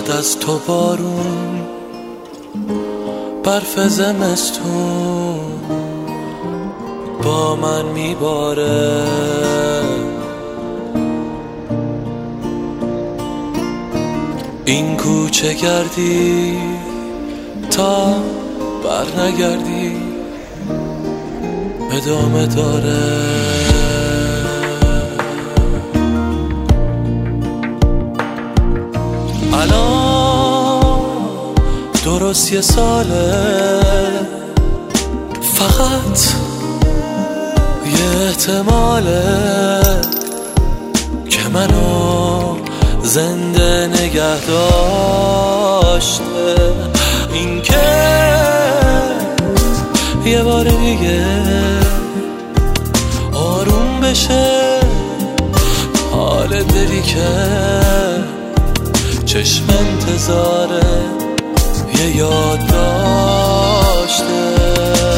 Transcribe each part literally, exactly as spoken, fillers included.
بعد از تو بارون، برف زمستون با من میباره. این کوچه گردی تا بر نگردی ادامه داره. الان درست یه ساله، فقط یه احتماله که منو زنده نگه داشته. این که یه بار دیگه آروم بشه حال دلی که چشم انتظاره یه یاد داشته.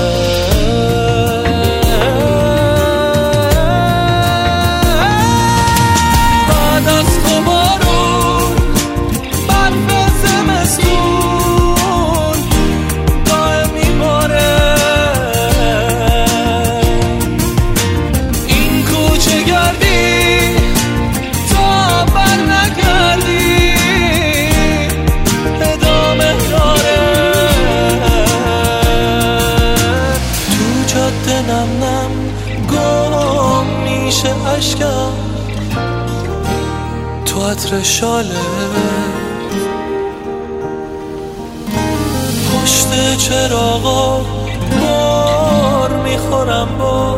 نم نم گم میشه عشقم تو عطر شاله، پشت چراغا بار میخورم با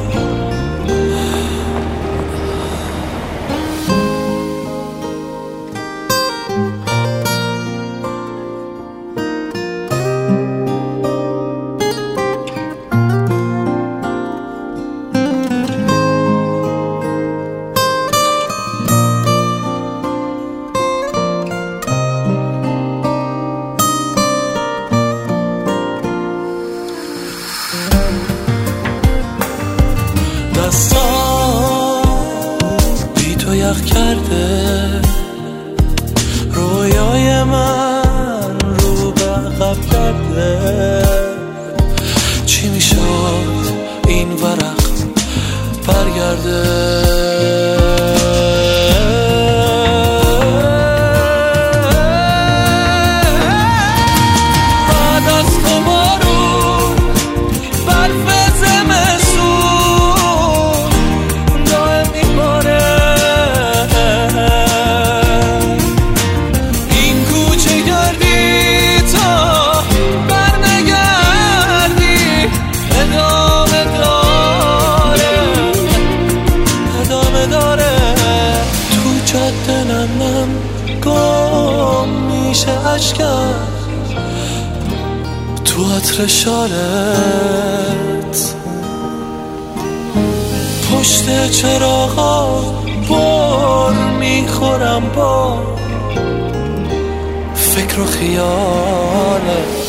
دستان بی تو یخ کرده، رویای من رو به عقب کرده. چی میشد این ورق برگرده؟ نم گم میشه عشقم تو عطر شالت، پشت چراغا بار میخورم با فکر و خیالت.